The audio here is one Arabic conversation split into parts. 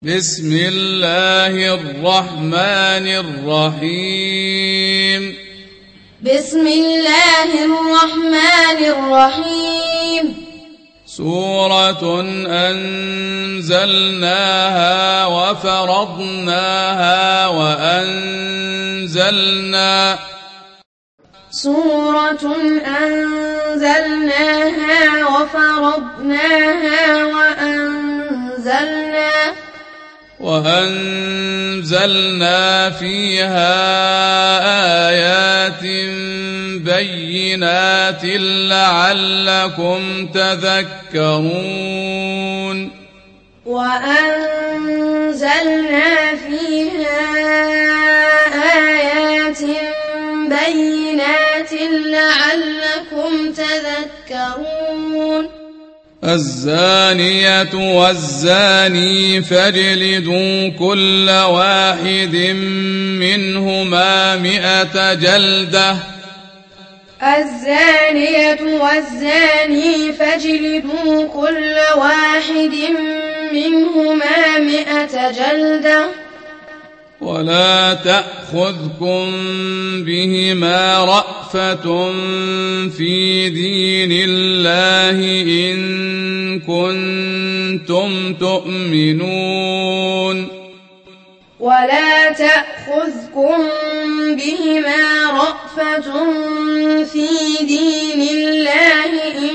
بسم الله الرحمن الرحيم بسم الله الرحمن الرحيم سورة أنزلناها وفرضناها وأنزلنا فيها آيات بينات لعلكم تذكرون وأنزلنا فيها آيات بينات لعلكم تذكرون الزانية والزاني فاجلدوا كل واحد منهما 100 جلدة الزانية والزاني فاجلدوا كل واحد منهما 100 جلدة ولا تأخذكم بهما رأفة في دين الله إن كنتم تؤمنون ولا تأخذكم بهما رأفة في دين الله إن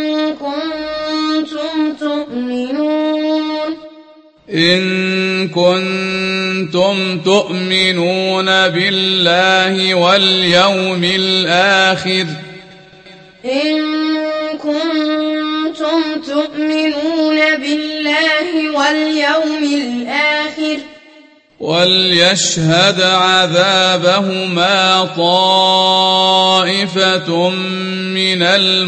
كنتم تؤمنون بالله واليوم الآخر وليشهد عذابهما طائفة من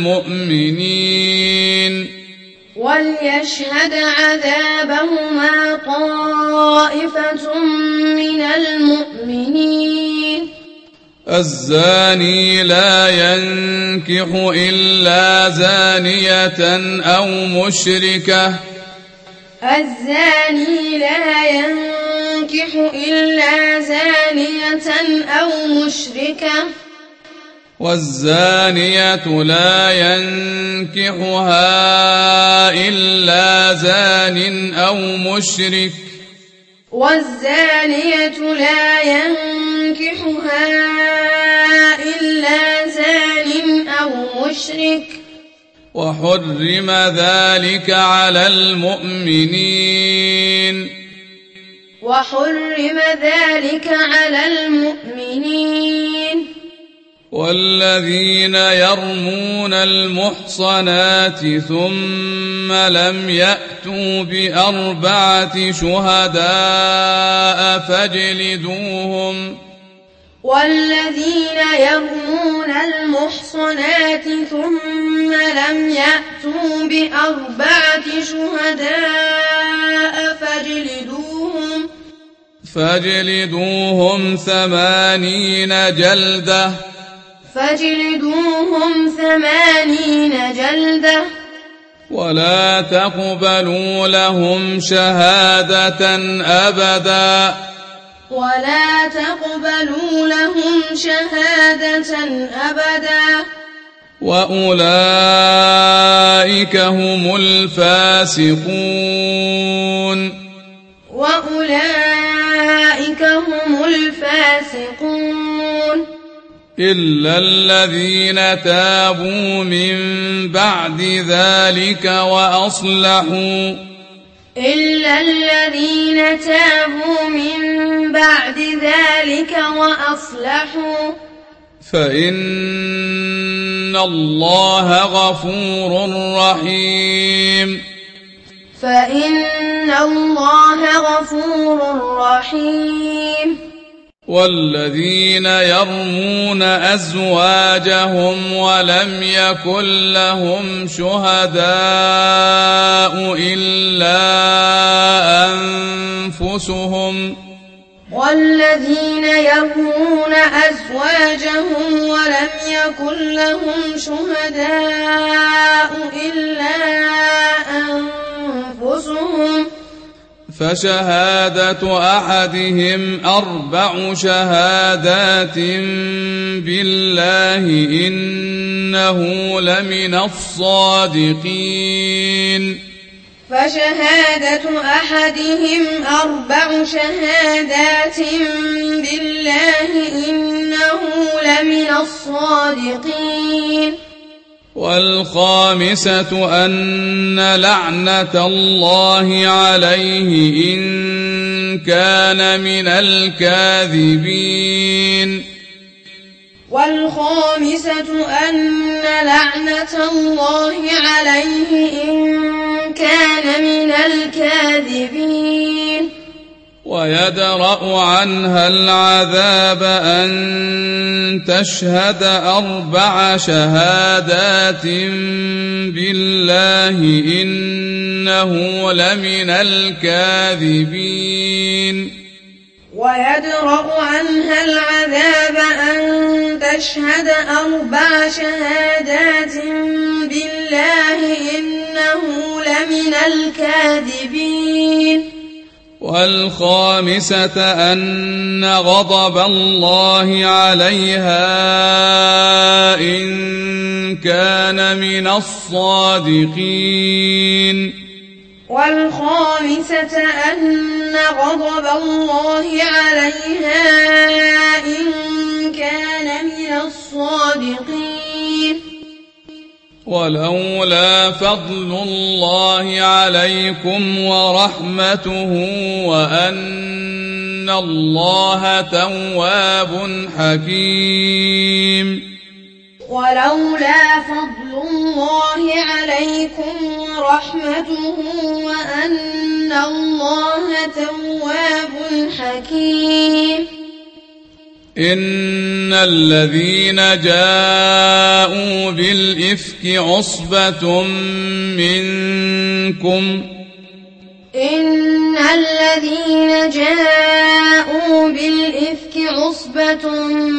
المؤمنين وليشهد عذابهما طائفة من المؤمنين الزاني لا ينكح إلا زانية أو مشركة الزاني لا ينكح إلا زانية أو مشركة والزانية لا ينكحها إلا زان أو مشرك والزانية لا ينكحها إلا زان أو مشرك وحرم ذلك على المؤمنين والذين يرمون المحصنات ثم لم يأتوا ب4 شهداء فاجلدوهم فاجلدوهم 80 جلدة ولا تقبلوا لهم شهادة أبدا وأولئك هم الفاسقون إلا الذين تابوا من بعد ذلك وأصلحوا فإن الله غفور رحيم والذين يرمون أزواجهم ولم يكن لهم شهداء إلا أنفسهم فشهادة أحدهم 4 شهادات بالله إنه لمن الصادقين فشهادة أحدهم 4 شهادات بالله إنه لمن الصادقين والخامسة أن لعنة الله عليه إن كان من الكاذبين والخامسة أن لعنة الله عليه إن كان من الكاذبين ويدرأ عنها العذاب أن تشهد 4 شهادات بالله إنه لمن الكاذبين ويدرأ عنها العذاب أن تشهد 4 شهادات بالله إنه لمن الكاذبين والخامسة أن غضب الله عليها إن كان من الصادقين والخامسة أن غضب الله عليها إن كان من الصادقين ولولا فضل الله عليكم ورحمته وأن الله تواب حكيم ولولا فضل الله عليكم ورحمته وأن الله تواب حكيم إن الذين جاءوا بالإفك عصبة منكم إن الذين جاءوا بالإفك عصبة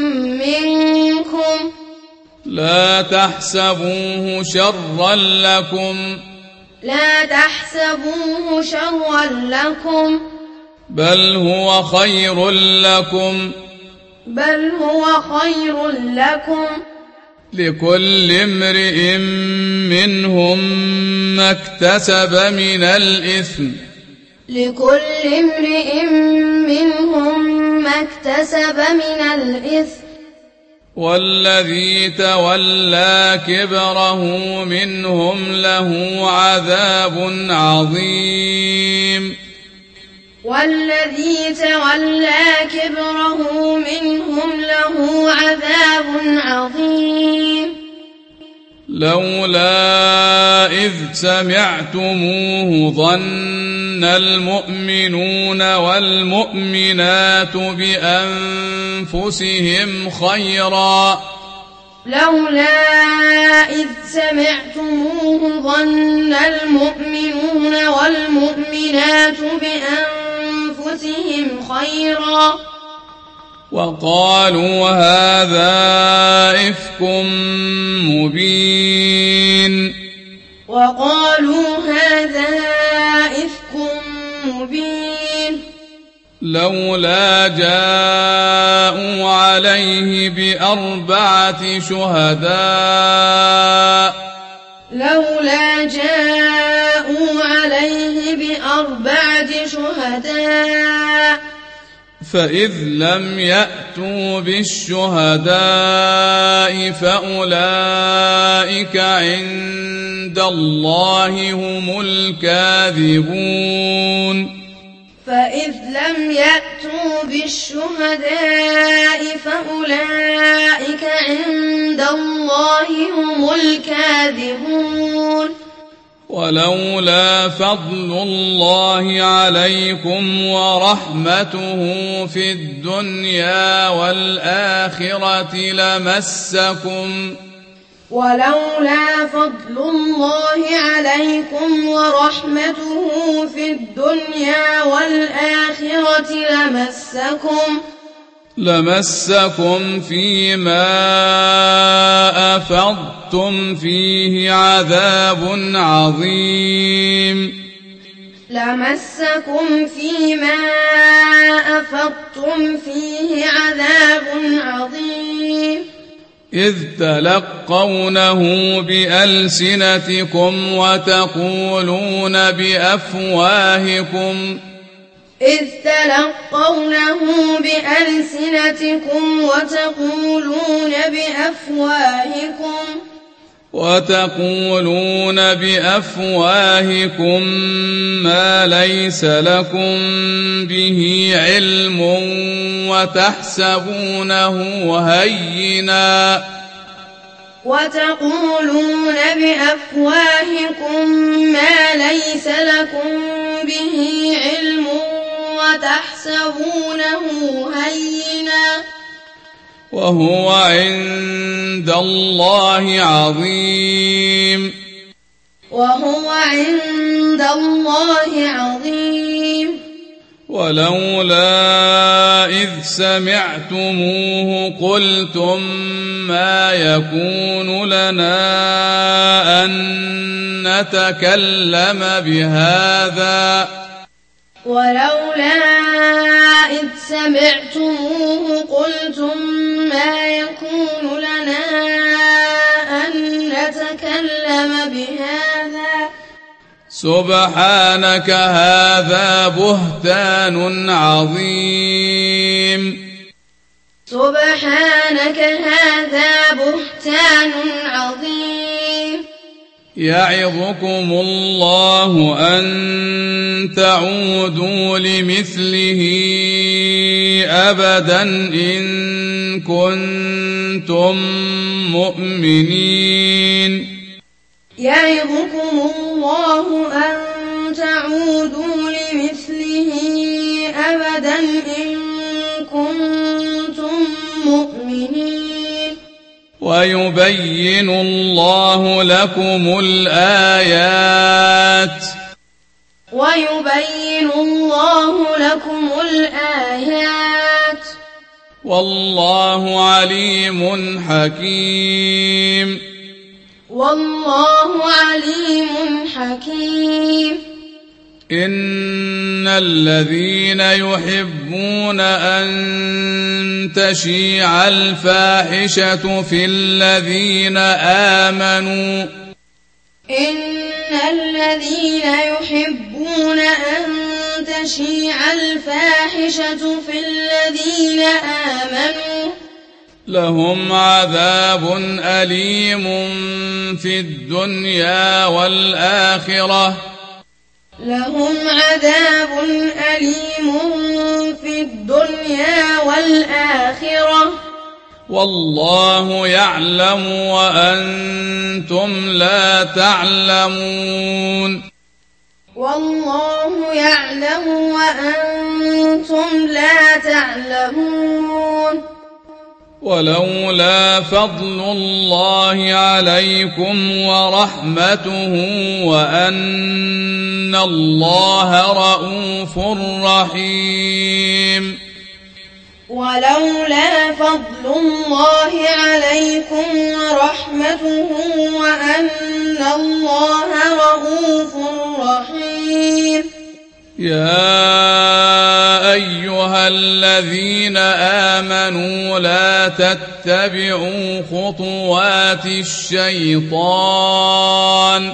منكم لا تحسبوه شرا لكم لا تحسبوه شرا لكم بل هو خير لكم بل هو خير لكم لكل امرئ منهم ما اكتسب من الإثم لكل امرئ منهم ما اكتسب من الإثم والذي تولى كبره منهم له عذاب عظيم والذي تولى كبره منهم له عذاب عظيم لولا إذ سمعتموه ظن المؤمنون والمؤمنات بأنفسهم خيرا لولا إذ سمعتموه ظن المؤمنون والمؤمنات بأنفسهم خيرا وقالوا هذا إفك مبين وقالوا هذا إفك مبين لولا جاءوا عليه ب4 شهداء لولا جاءوا عليه ب4 شهداء فإذ لم يأتوا بالشهداء فأولئك عند الله هم الكاذبون فإذ لم يأتوا بالشهداء فأولئك عند الله هم الكاذبون ولولا فضل الله عليكم ورحمته في الدنيا والآخرة ولولا فضل الله عليكم ورحمته في الدنيا والآخرة لمسكم فيما أفضتم فيه عذاب عظيم لمسكم فيما أفضتم فيه عذاب عظيم إذ تلقونه بألسنتكم وتقولون بأفواهكم وتقولون بأفواهكم ما ليس لكم به علم وتحسبونه هينا وهو عند الله عظيم ولولا إذ سمعتموه قلتم ما يكون لنا أن نتكلم بهذا سبحانك هذا بهتان عظيم يعظكم الله أن تعودوا لمثله أبدا إن كنتم مؤمنين ويبين الله لكم الآيات والله عليم حكيم إن الذين يحبون أن تشيع الفاحشة في الذين آمنوا لهم عذاب أليم في الدنيا والآخرة والله يعلم وأنتم لا تعلمون ولولا فضل الله عليكم ورحمته وأن الله رءوف رحيم يا أيها الذين آمنوا لا تتبعوا خطوات الشيطان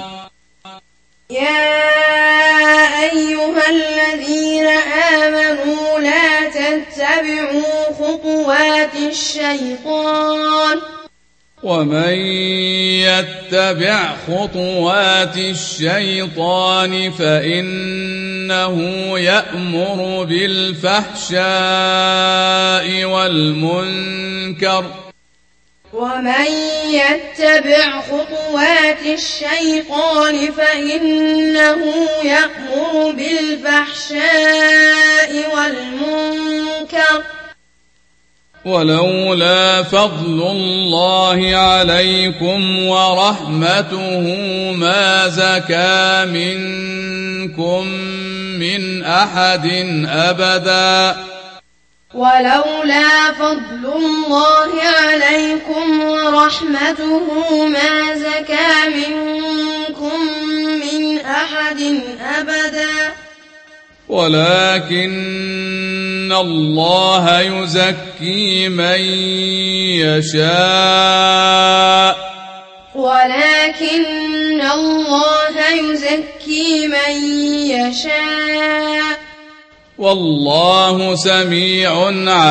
ومن يتبع خطوات الشيطان فإنه يأمر بالفحشاء والمنكر ولولا فضل الله عليكم ورحمته ما زكى منكم من أحد أبدا ولكن الله يزكي من يشاء ولكن الله يزكي من يشاء والله سميع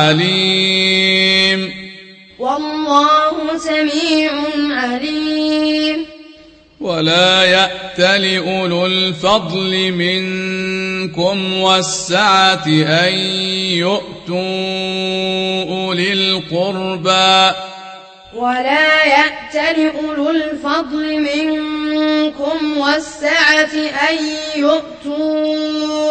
عليم والله سميع عليم ولا يأتل أولو الفضل منكم والسعة أن يؤتوا أولي القربى ولا يأتل أولو الفضل منكم والسعة أن يؤتوا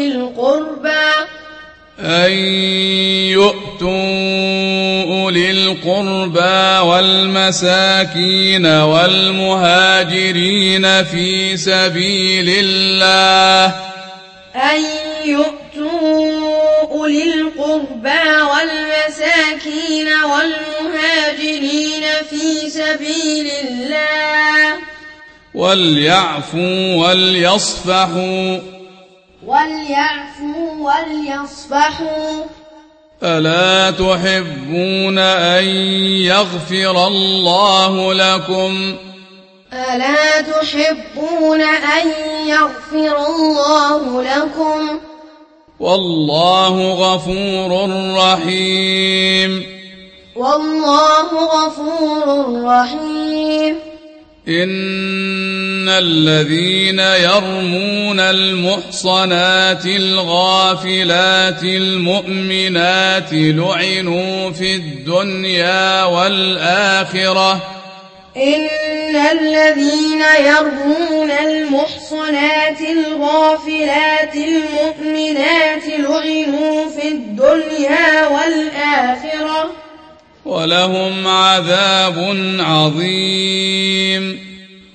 أولي القربى والمساكين والمهاجرين في سبيل الله أن يؤتوا أولي القربى والمساكين والمهاجرين في سبيل الله وليعفوا وليصفحوا ألا تحبون أن يغفر الله لكم ألا تحبون أن يغفر الله لكم والله غفور رحيم والله غفور رحيم إن الذين يرمون المحصنات الغافلات المؤمنات لعنوا في الدنيا والآخرة إن الذين يرمون المحصنات الغافلات المؤمنات لعنوا في الدنيا والآخرة ولهم عذاب عظيم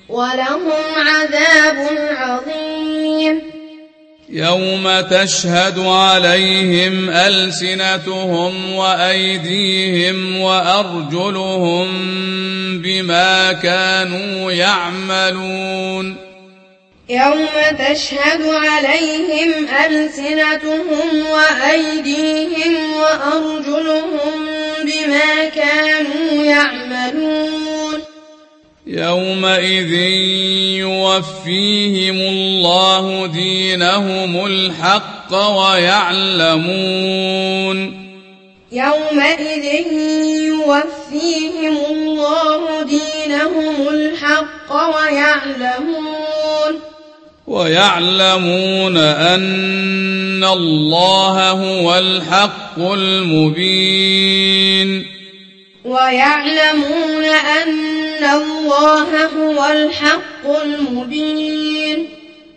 يوم تشهد عليهم ألسنتهم وأيديهم وأرجلهم بما كانوا يعملون يوم تشهد عليهم ألسنتهم وأيديهم وأرجلهم بما كانوا يعملون يومئذ يوفيهم الله دينهم الحق ويعلمون يومئذ يوفيهم الله دينهم الحق ويعلمون أن الله هو الحق المبين ويعلمون أن الله هو الحق المبين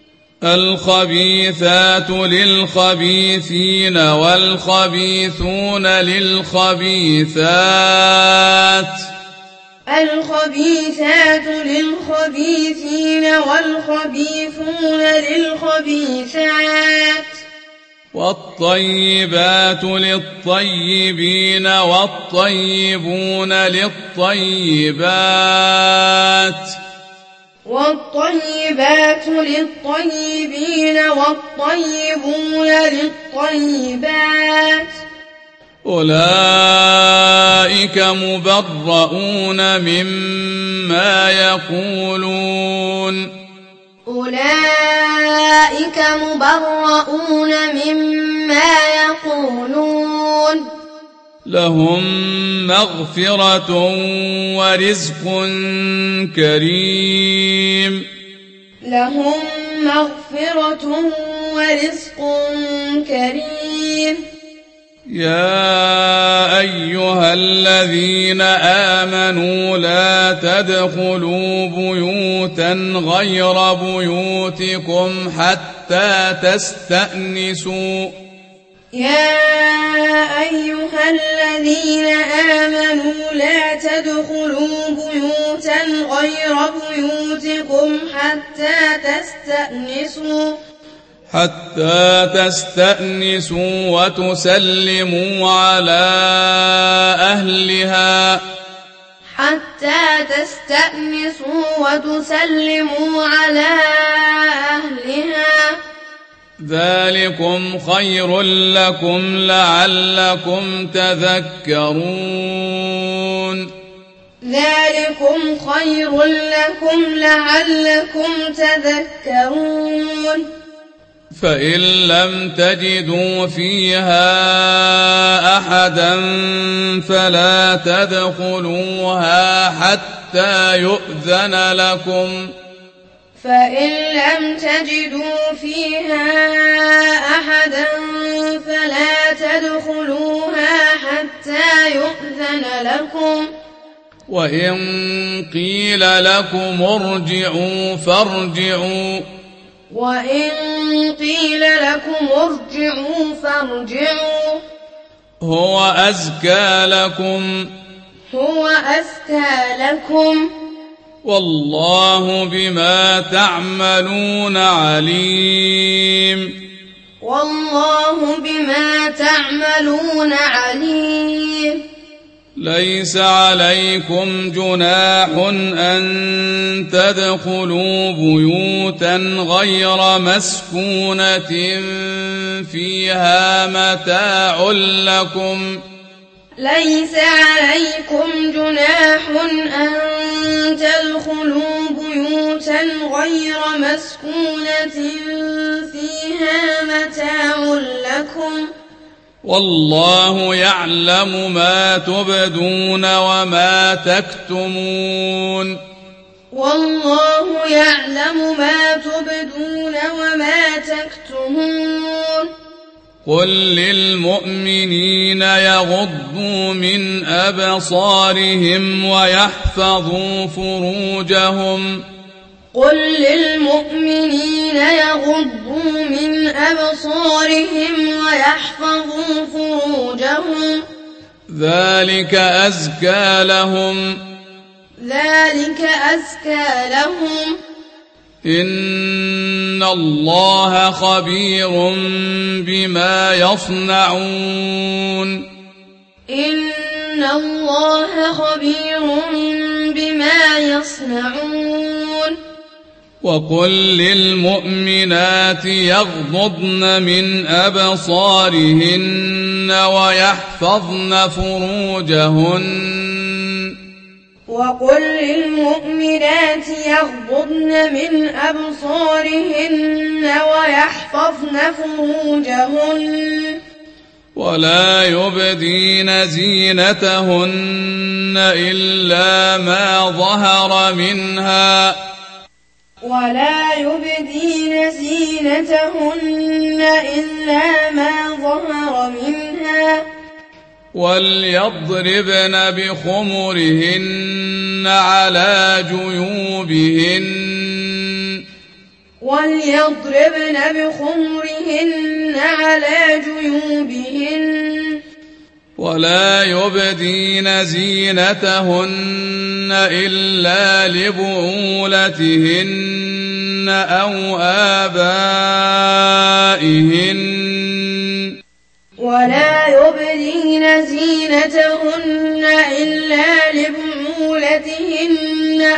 الخبيثات للخبيثين والخبيثون للخبيثات الخبيثات للخبيثين والخبيثون للخبيثات والطيبات للطيبين والطيبون للطيبات والطيبات للطيبين والطيبون للطيبات أولئك مبرؤون مما يقولون أولئك مبرؤون مما يقولون لهم مغفرة ورزق كريم لهم مغفرة ورزق كريم يا أيها الذين آمنوا لا تدخلوا بيوتا غير بيوتكم حتى تستأنسوا يا أيها الذين آمنوا لا تدخلوا بيوتا غير بيوتكم حتى تستأنسوا وتسلموا على أهلها ذلكم خير لكم لعلكم تذكرون ذلكم خير لكم لعلكم تذكرون فإن لم تجدوا فيها أحدا فلا تدخلوها حتى يؤذن لكم فإن لم تجدوا فيها أحدا فلا تدخلوها حتى يؤذن لكم وإن قيل لكم ارجعوا فارجعوا وإن قيل لكم ارجعوا فارجعوا هو أزكى لكم والله بما تعملون عليم والله بما تعملون عليم ليس عليكم جناح أن تدخلوا بيوتا غير مسكونة فيها متاع لكم ليس عليكم جناح أن تدخلوا بيوتا غير مسكونة فيها متاع لكم والله يعلم ما تبدون وما تكتمون والله يعلم ما تبدون وما تكتمون قل للمؤمنين يغضوا من أبصارهم ويحفظوا فروجهم قل للمؤمنين يغضوا من أبصارهم ويحفظوا فروجهم ذلك أزكى لهم إن الله خبير بما يصنعون إن الله خبير بما يصنعون وقل للمؤمنات يغضضن من أبصارهن ويحفظن فروجهن وقل للمؤمنات يغضضن من أبصارهن ويحفظن فروجهن ولا يبدين زينتهن إلا ما ظهر منها ولا يبدين زينتهن إلا ما ظهر منها وليضربن بخمرهن على جيوبهن على جيوبهن ولا يبدين زينتهن إلا لبعولتهن أو آبائهن ولا يبدين زينتهن إلا لبعولتهن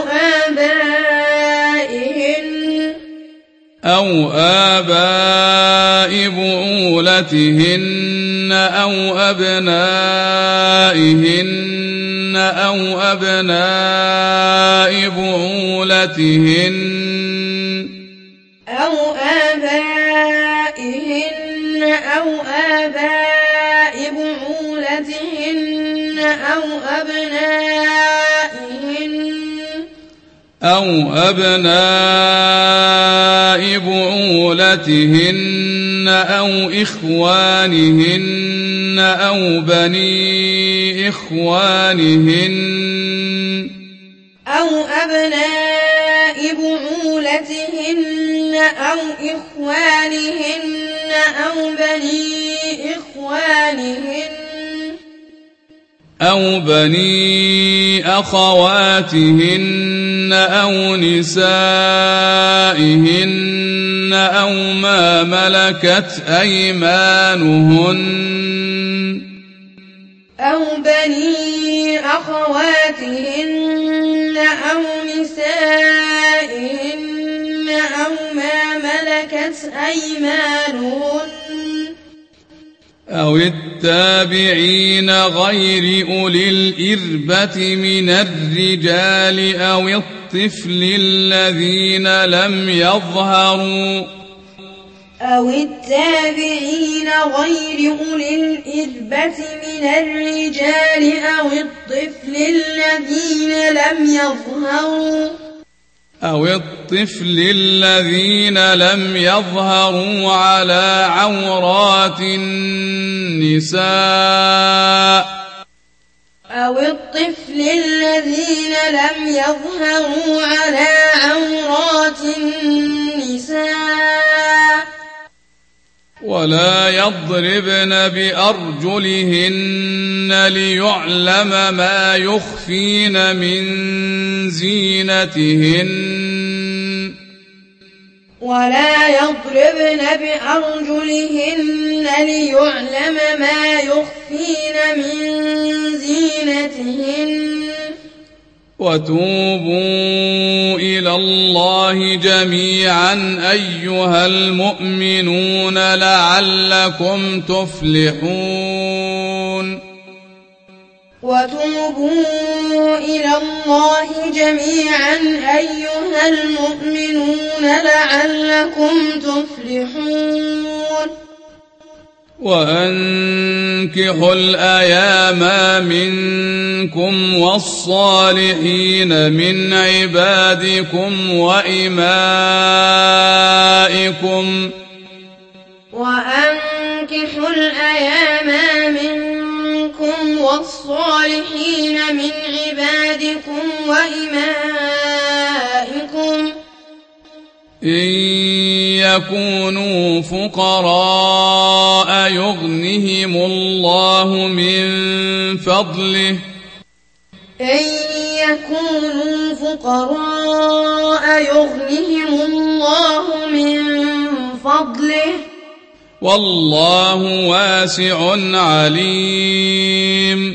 أو آباء بعولتهن أو أبنائهن أو أبناء بعولتهن أو آبائهن أو آباء بعولتهن أو أبناء بعولتهن أو إخوانهن أو بني إخوانهن أو أبناء بعولتهن أو إخوانهن أو بني إخوانهن أو بني أخواتهن أو نسائهن أو ما ملكت أيمانهن أو بني أخواتهن أو نسائهن أو ما ملكت ملكت أيمانهن أو التابعين غير أولي الإربة من الرجال أو الطفل الذين لم يظهروا غير أولي الإربة من الرجال أو الطفل الذين لم يظهروا على عورات النساء ولا يضربن بأرجلهن ليعلم ما يخفين من زينتهن وتوبوا إلى الله جميعا أيها المؤمنون لعلكم تفلحون وأنكحوا الأيام منكم والصالحين من عبادكم وإمائكم إن يكونوا فقراء يغنهم الله من فضله والله واسع عليم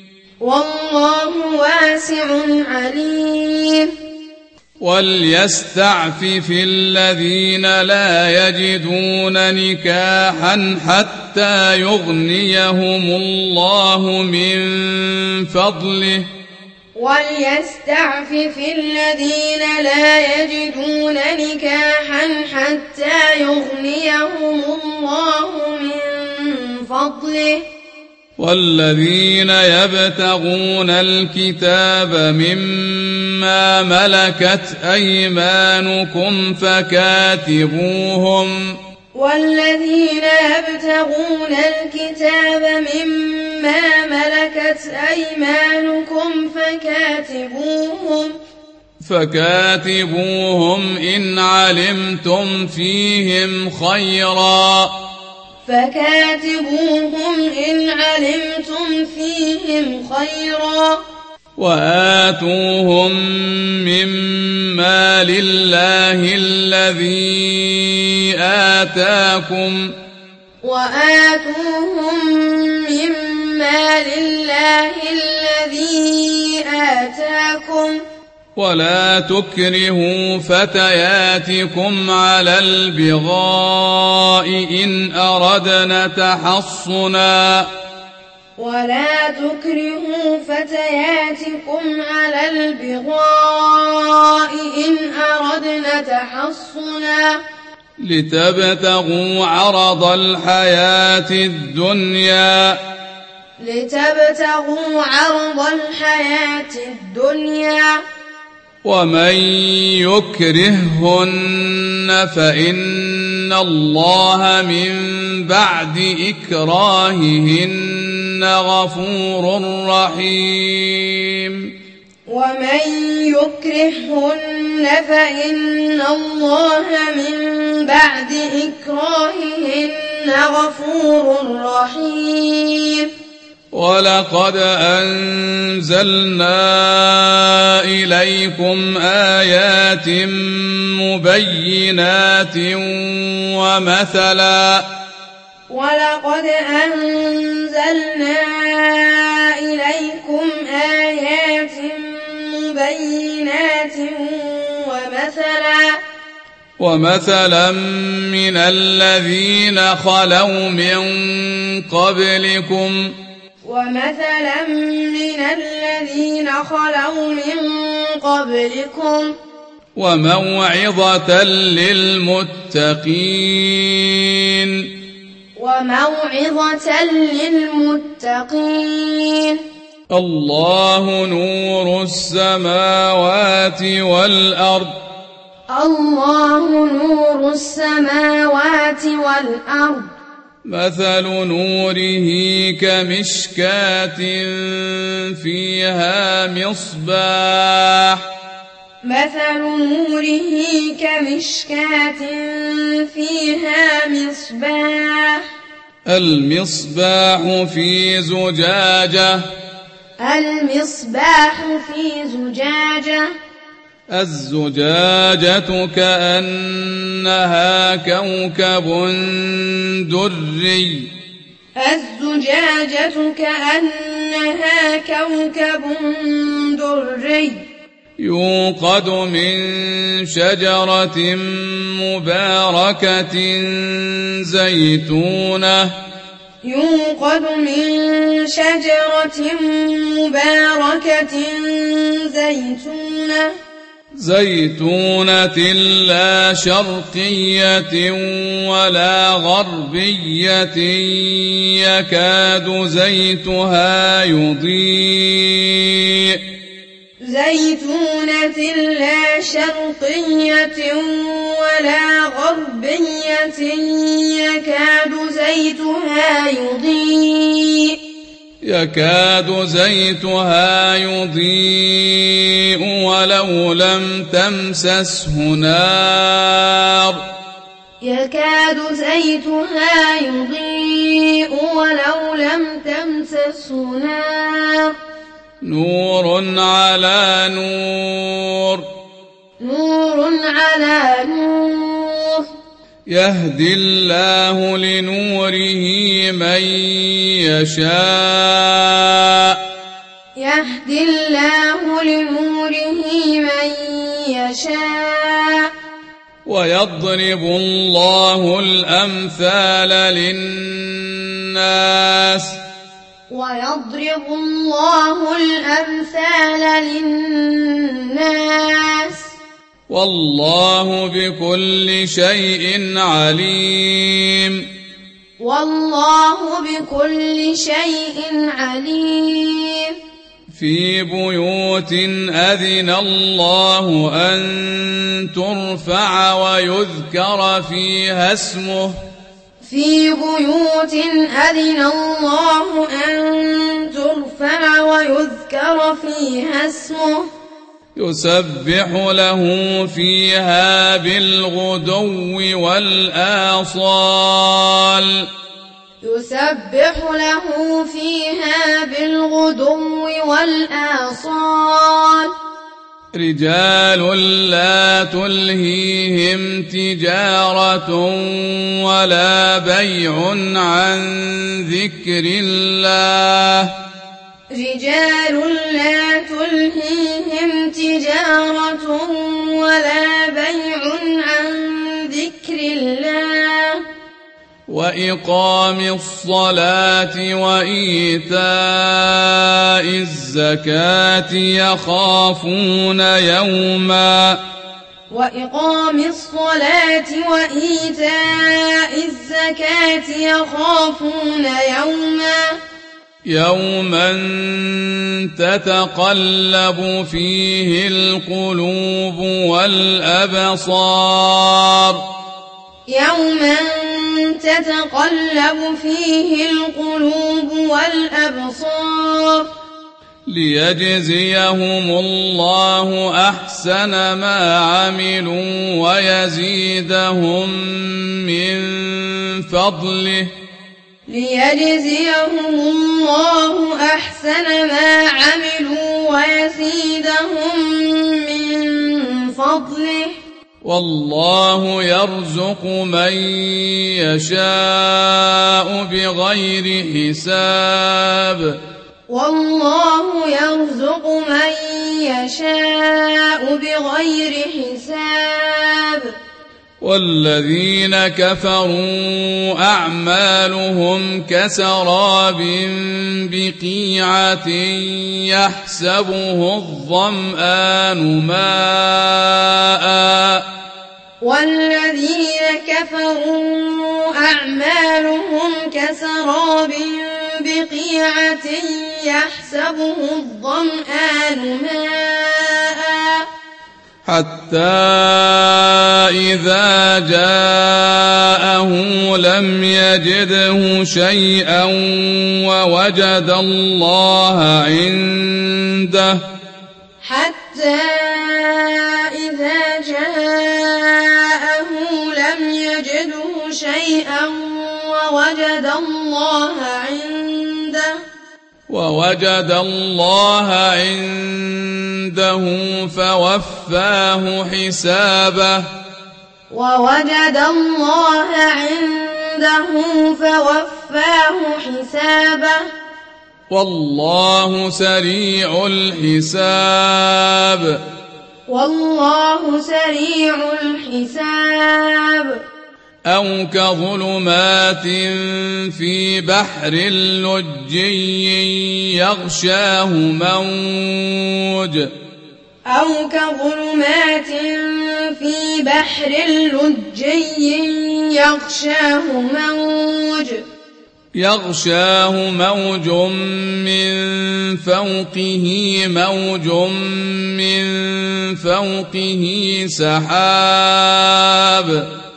وليستعفف الذين لا يجدون نكاحا حتى يغنيهم الله من فضله والذين يبتغون الكتاب مما ملكت أيمانكم فكاتبوهم إن علمتم فيهم خيرا وآتوهم مما لله الذي آتاكم ولا تكرهوا فتياتكم على البغاء إن أردنا تحصنا لتبتغوا عرض الحياة الدنيا ومن يكرههن فإن الله من بعد إكراههن غفور رحيم ولقد أنزلنا إليكم آيات مبينات ومثلا من الذين خلوا من قبلكم وموعظة للمتقين الله نور السماوات والأرض مثل نوره كمشكاة فيها مصباح المصباح في زجاجة الزجاجة كأنها كوكب دري يوقد من شجرة مباركة زيتونة لا شرقية ولا غربية يكاد زيتها يضيء ولو لم تمسسه نار نور على نور يهدي الله لنوره من يشاء ويضرب الله الأمثال للناس والله بكل شيء عليم في بيوت أذن الله أن ترفع ويذكر فيها اسمه يسبح له فيها بالغدو والآصال رجال لا تلهيهم تجارة ولا بيع عن ذكر الله وإقام الصلاة وإيتاء الزكاة يخافون يوما تتقلب فيه القلوب والأبصار ليجزيهم الله أحسن ما عملوا ويزيدهم من فضله والله يرزق من يشاء بغير حساب والذين كفروا أعمالهم كسراب بقيعة يحسبه الظمآن ماء والذين كفروا أعمالهم كسراب بقيعة يحسبه الظمآن ماء حتى إذا جاءه لم يجده شيئا ووجد الله عنده حتى إذا جاءه لم يجده شيئا ووجد الله عنده فوفاه حسابه والله سريع الحساب أو كظلمات في بحر لجي يغشاه موج من فوقه موج من فوقه سحاب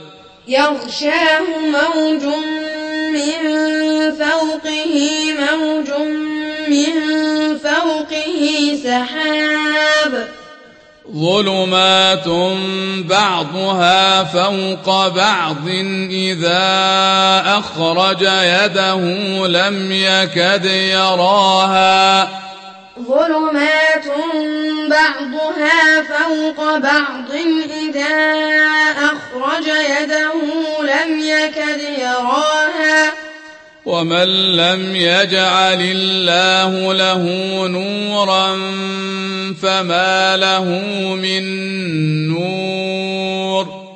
ظلمات بعضها فوق بعض إذا أخرج يده لم يكد يراها ومن لم يجعل الله له نورا فما له من نور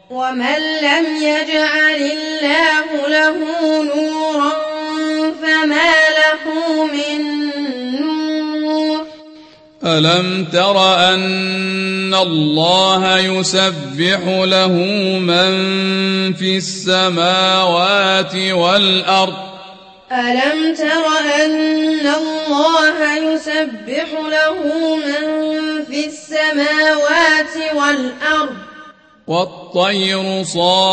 ألم تر أن الله يسبح له من في السماوات والأرض والطير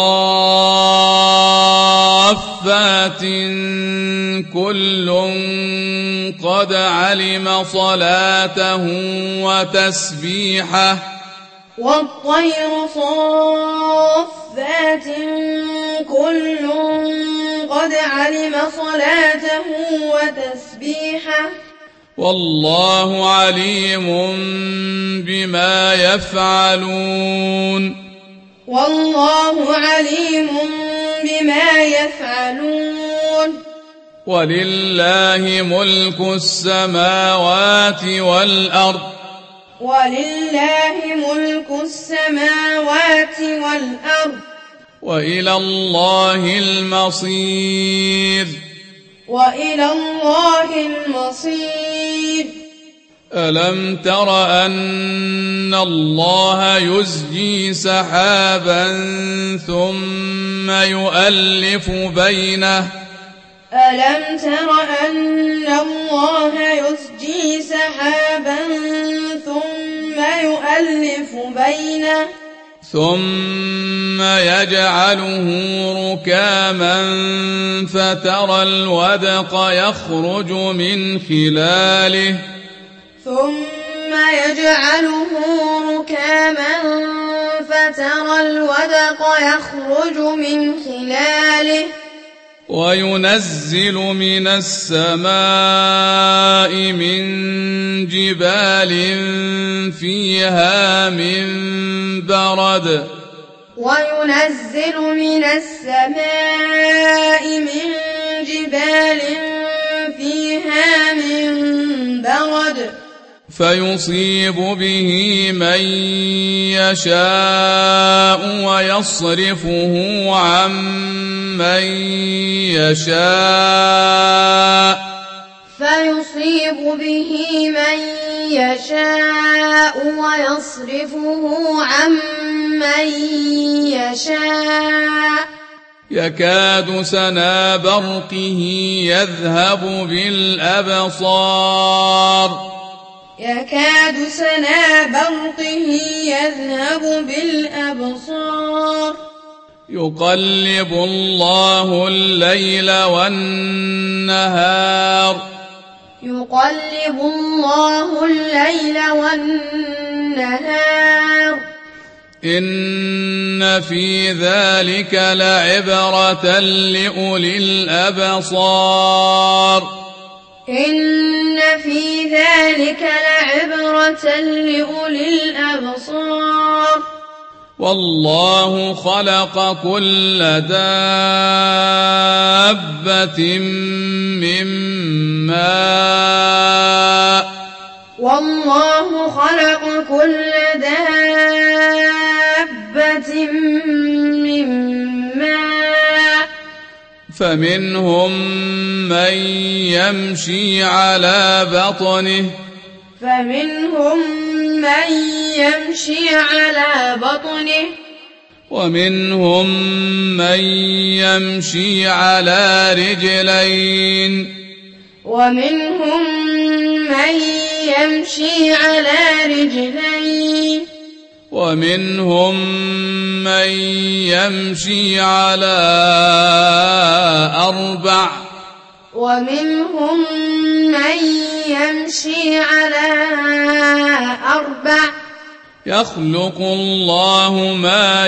صافات كل قد علم صلاته وتسبيحه والله عليم بما يفعلون ولله ملك السماوات والأرض وإلى الله المصير ألم تر أن الله يزجي سحابا ثم يؤلف بينه ثم يجعله ركاما فترى الودق يخرج من خلاله وينزل من السماء من جبال فيها من برد فيصيب به من يشاء ويصرفه عن من يشاء فيصيب به من يشاء ويصرفه عن من يشاء يكاد سنا برقه يذهب بالأبصار يكاد سنا برقه يذهب بالأبصار يقلب الله الليل والنهار يقلب الله الليل والنهار إن في ذلك لعبرة لأولي الأبصار إن في ذلك لعبرة لأولي الأبصار والله خلق كل دابة من ماء والله خلق كل دابة من ماء فمنهم من يمشي على بطنه ومنهم من يمشي على رجلين ومنهم من يمشي على أربع يخلق الله ما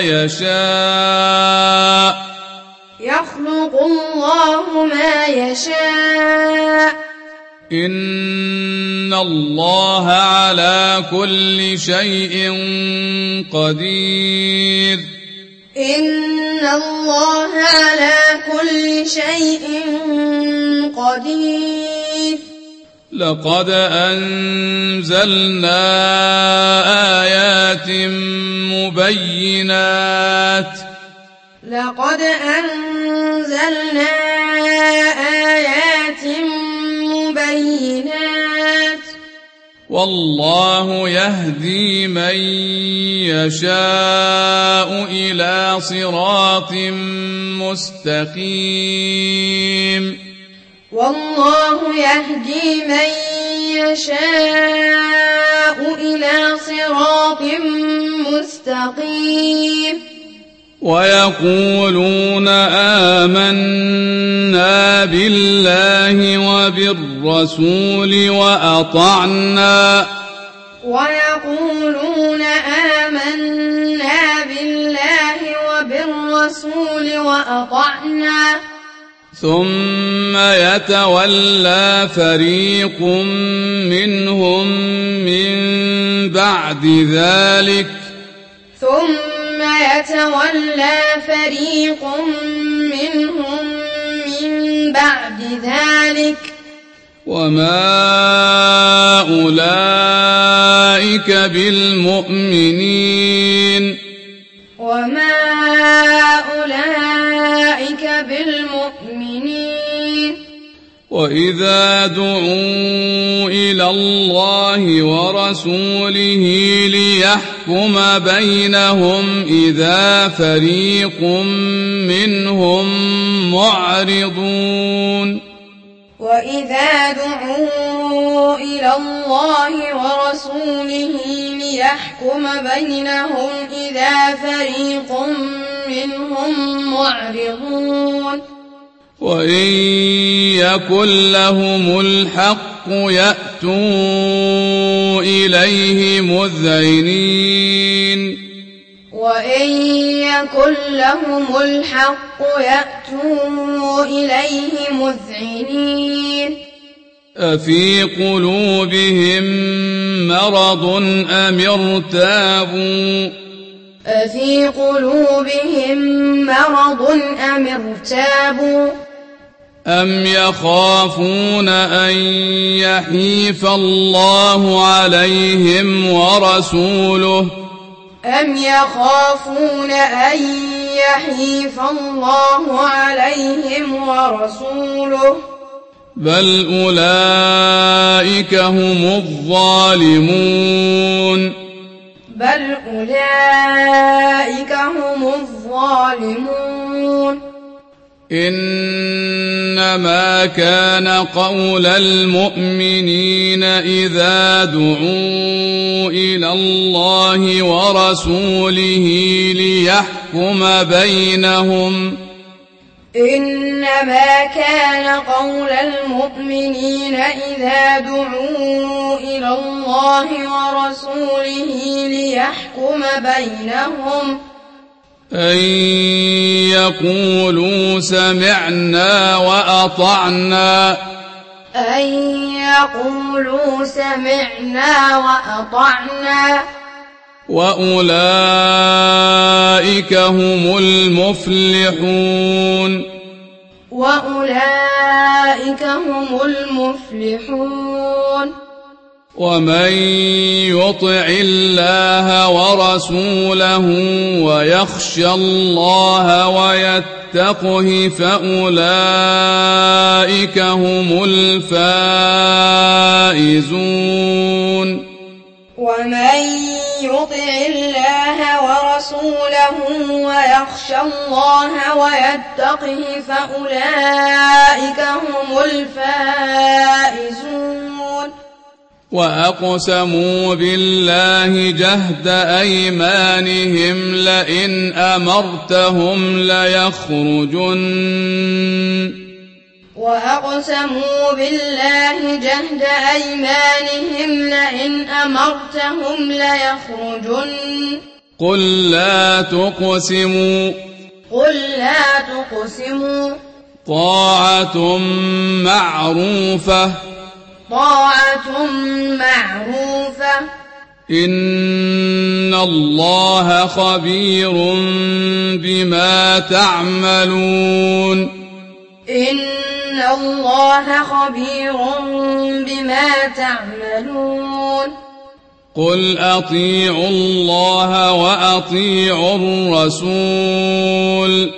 يشاء إن الله على كل شيء قدير لقد أنزلنا آيات مبينات والله يهدي من يشاء إلى صراط مستقيم ويقولون آمنا بالله وبالرسول وأطعنا ثم يتولى فريق منهم من بعد ذلك وما أولئك بالمؤمنين وإذا دعوا إلى الله ورسوله ليحكم بينهم إذا فريق منهم معرضون وإن يكن لهم الحق يأتوا إليه مذعنين أفي قلوبهم مرض أم أم يخافون أن يحيف الله عليهم ورسوله أم يخافون أن يحيف الله عليهم ورسوله بل أولئك هم الظالمون بل أولئك هم الظالمون إنما كان قول المؤمنين إذا دعوا إلى الله ورسوله ليحكم بينهم إنما كان قول المؤمنين إذا دعوا إلى الله ورسوله ليحكم بينهم أن يقولوا سمعنا وأطعنا أن يقولوا سمعنا وأطعنا وأولئك هم المفلحون وأولئك هم المفلحون ومن يطع الله ورسوله ويخشى الله ويتقه فأولئك هم الفائزون ومن يطع الله ورسوله ويخشى الله ويتقه فأولئك هم الفائزون وأقسموا بالله جهد أيمانهم لئن أمرتهم ليخرجن وأقسموا بالله جهد أيمانهم لئن أمرتهم ليخرجن قل لا تقسموا طاعة معروفة إن الله خبير بما تعملون إن الله خبير بما تعملون قل أطيعوا الله وأطيعوا الرسول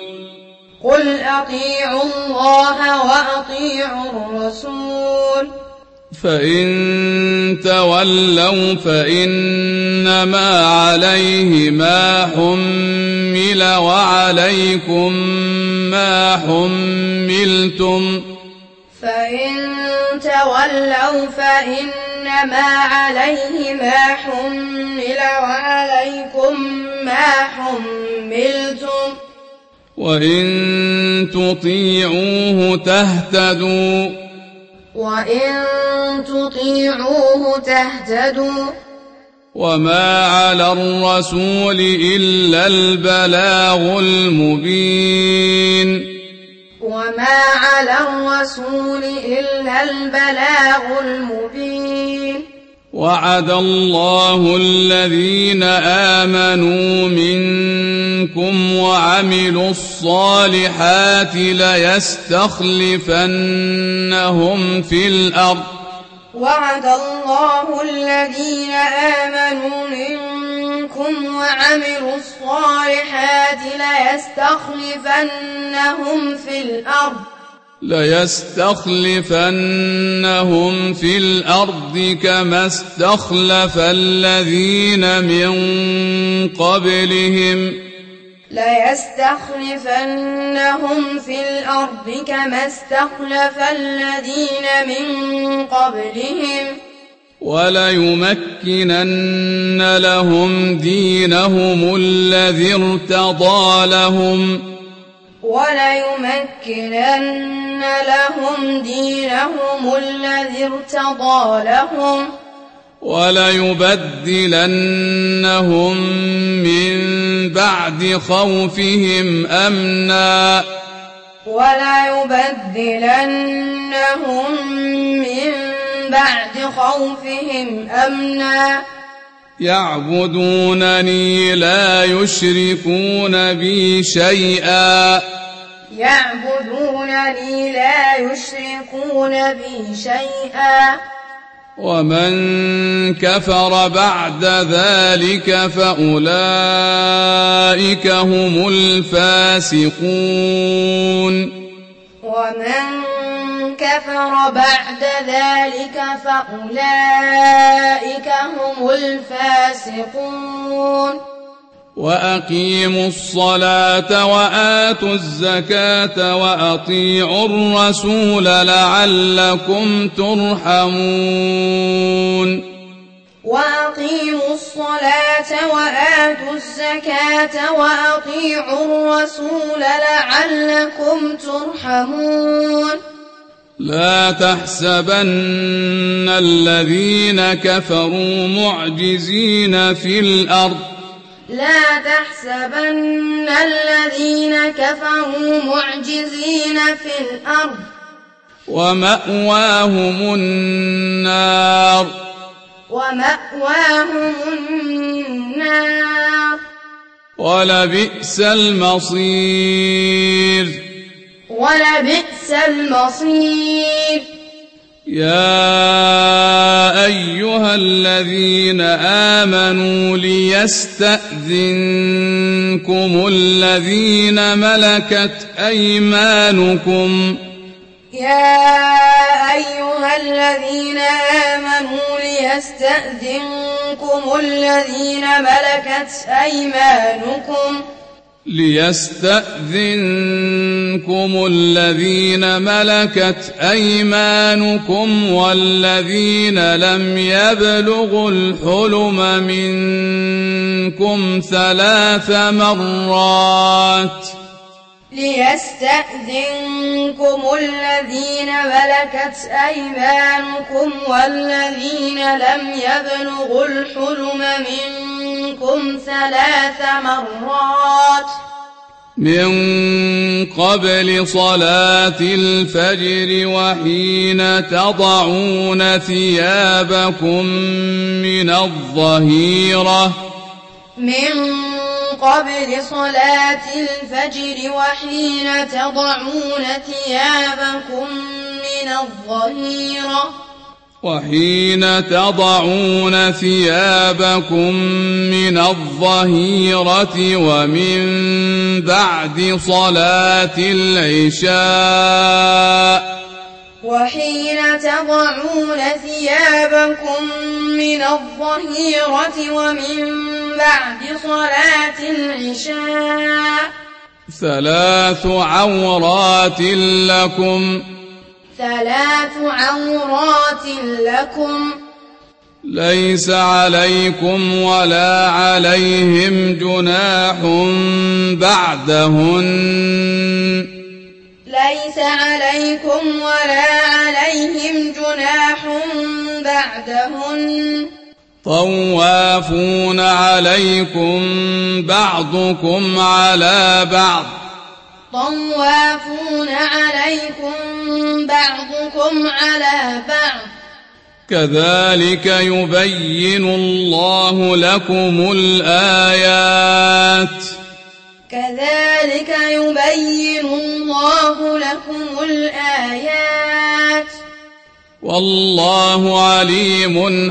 فإن تولوا فإنما عليه ما حمل وعليكم ما حملتم وإن تطيعوه تهتدوا وما على الرسول إلا البلاغ المبين وعد الله الذين آمنوا منكم وعملوا الصالحات ليستخلفنهم في الأرض ليستخلفنهم في الأرض كما استخلف الذين من قبلهم وليمكنن لهم دينهم الذي ارتضى لهم وليبدلنهم من بعد خوفهم أمنا يعبدونني لا يشركون بي شيئا يعبدونني لا يشركون بي شيئا ومن كفر بعد ذلك فأولئك هم الفاسقون ومن كفر بعد ذلك فأولئك هم الفاسقون وأقيموا الصلاة وآتوا الزكاة وأطيعوا الرسول لعلكم ترحمون وأقيموا الصلاة وآتوا الزكاة وأطيعوا الرسول لعلكم ترحمون لا تحسبن الذين كفروا معجزين في الأرض لا تحسبن الذين كفروا معجزين في الأرض ومأواهم النار ولبئس المصير يا أيها الذين آمنوا ليستأذنكم الذين ملكت أيمانكم والذين لم يبلغوا الحلم منكم 3 مرات ليستأذنكم الذين ملكت أيمانكم والذين لم يبلغوا الحلم منكم 3 مرات من قبل صلاة الفجر وحين تضعون ثيابكم من الظهيرة قبل صلاة الفجر وحين تضعون ثيابكم من الظهيرة ومن بعد صلاة العشاء ثلاث عورات لكم ليس عليكم ولا عليهم جناح بعدهن طوافون عليكم بعضكم على بعض كذلك يبين الله لكم الآيات والله عليم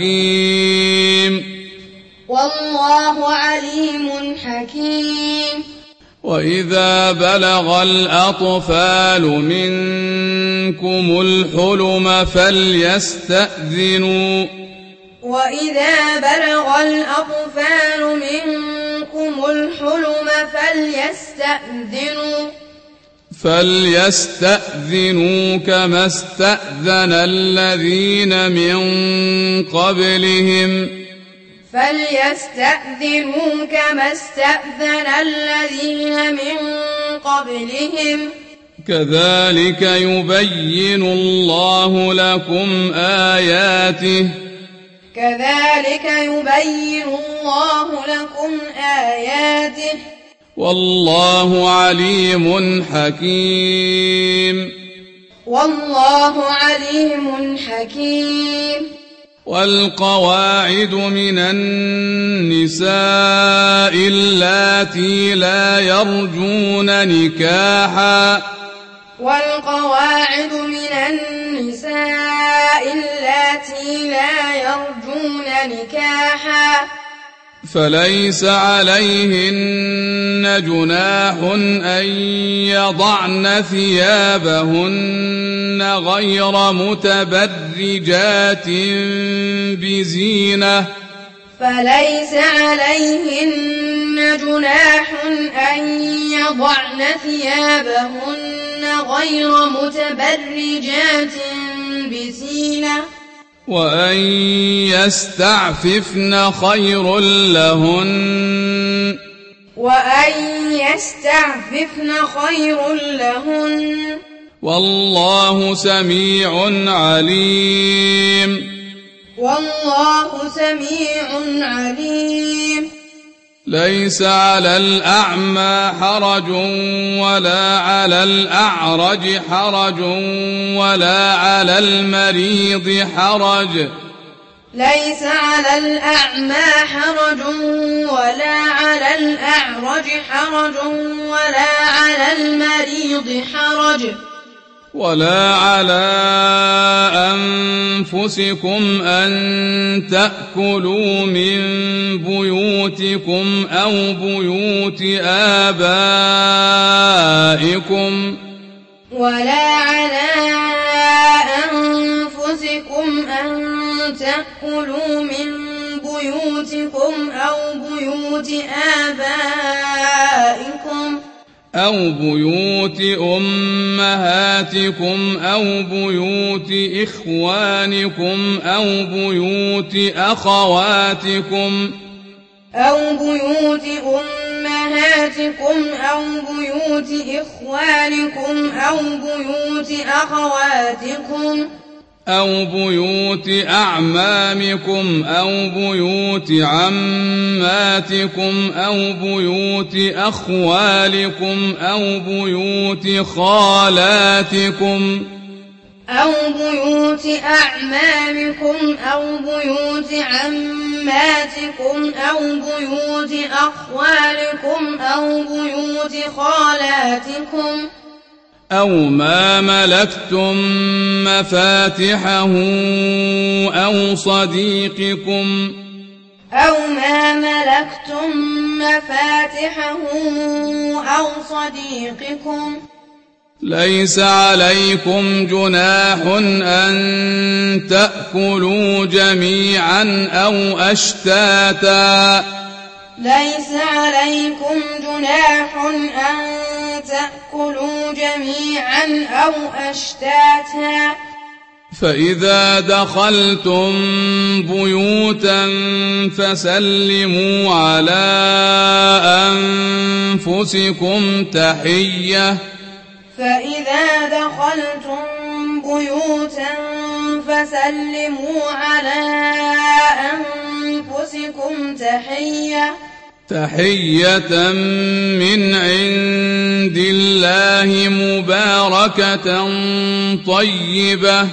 حكيم وإذا بلغ الأطفال منكم الحلم فليستأذنوا كما استأذن الذين من قبلهم كذلك يبين الله لكم آياته والله عليم حكيم والقواعد من النساء اللاتي لا يرجون نكاحا والقواعد من النساء اللاتي لا يرجون نكاحا فليس عليهن جناح أن يضعن ثيابهن غير متبرجات بزينة فليس عليهن جناح أن يضعن ثيابهن غير متبرجات بزينة وأن يستعففن خير لهن والله سميع عليم ليس على الأعمى حرج ولا على الأعرج حرج ولا على المريض حرج ليس على الأعمى حرج ولا على الأعرج حرج ولا على المريض حرج ولا على أنفسكم أن تأكلوا من بيوتكم أو بيوت آبائكم ولا على أنفسكم أن تأكلوا من بيوتكم أو بيوت آبائكم أو بيوت أمهاتكم أو بيوت إخوانكم أو بيوت أخواتكم أو بيوت أمهاتكم أو بيوت إخوانكم أو بيوت أخواتكم أو بيوت أعمامكم أو بيوت عماتكم أو بيوت أخوالكم أو بيوت خالاتكم أو بيوت أعمامكم أو بيوت عماتكم أو بيوت أخوالكم أو بيوت خالاتكم أو ما ملكتم مفاتحه أو صديقكم أو صديقكم ليس عليكم جناح أن تأكلوا جميعا أو أشتاتا ليس عليكم جناح أن تأكلوا جميعا أو أشتاتا فإذا دخلتم بيوتا فسلموا على أنفسكم تحية فإذا دخلتم بيوتا فسلموا على أنفسكم تحية من عند الله مباركة طيبة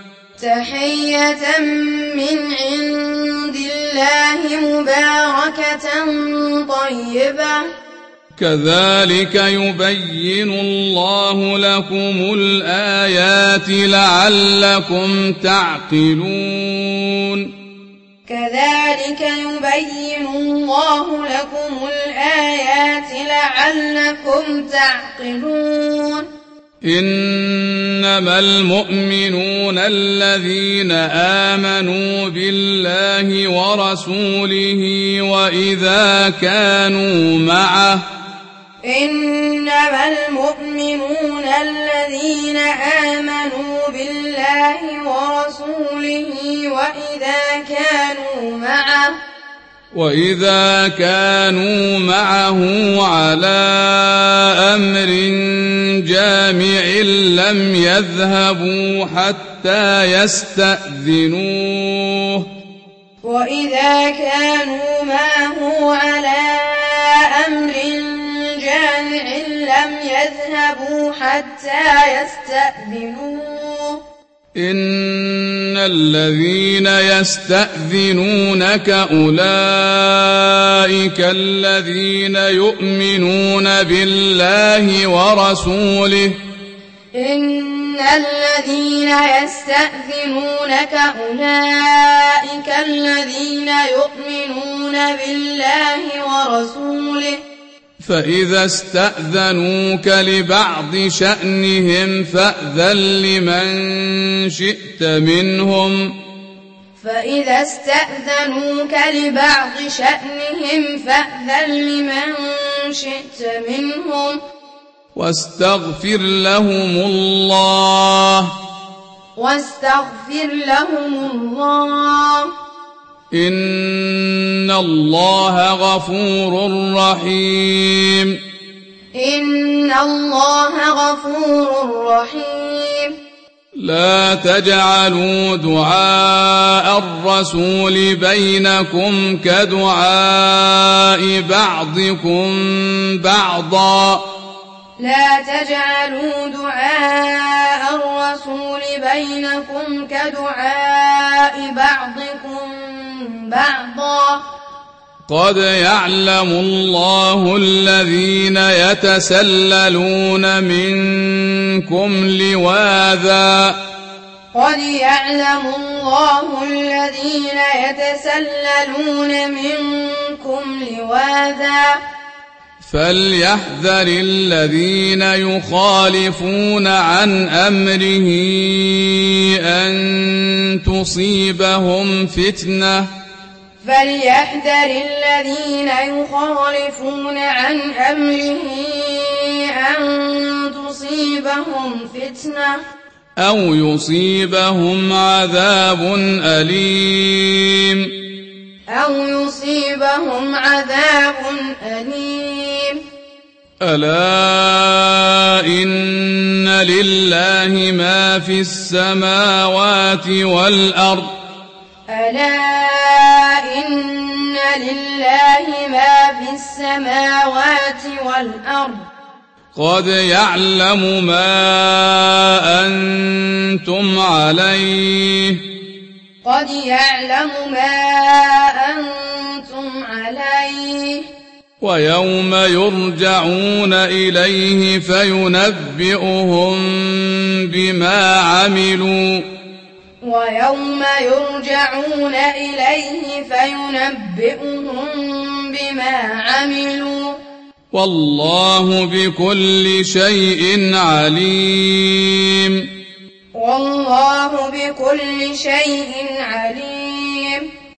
كذلك يبين الله لكم الآيات لعلكم تعقلون إنما المؤمنون الذين آمنوا بالله ورسوله وإذا كانوا معه وإذا كانوا معه على أمر جامع لم يذهبوا حتى يستأذنوه إن الذين يستأذنونك أولئك الذين يؤمنون بالله ورسوله إن الذين يستأذنونك أولئك الذين يؤمنون بالله ورسوله فإذا استأذنوك لبعض شأنهم فأذن لمن شئت منهم فإذا استأذنوك لبعض شأنهم فأذن لمن شئت منهم واستغفر لهم الله إن الله غفور رحيم إن الله غفور رحيم لا تجعلوا دعاء الرسول بينكم كدعاء بعضكم بعضا لا تجعلوا دعاء الرسول بينكم كدعاء بعضكم بعضا قد يعلم الله الذين يتسللون منكم لواذا قد يعلم الله الذين يتسللون منكم لواذا فليحذر الذين يخالفون عن أمره أن تصيبهم فتنة فليحذر الذين يخالفون عن أمره أن تصيبهم فتنة أو يصيبهم عذاب أليم ألا إن لله ما في السماوات والأرض ألا إن لله ما في السماوات والأرض قد يعلم ما أنتم عليه ويوم يرجعون إليه فينبئهم بما عملوا والله بكل شيء عليم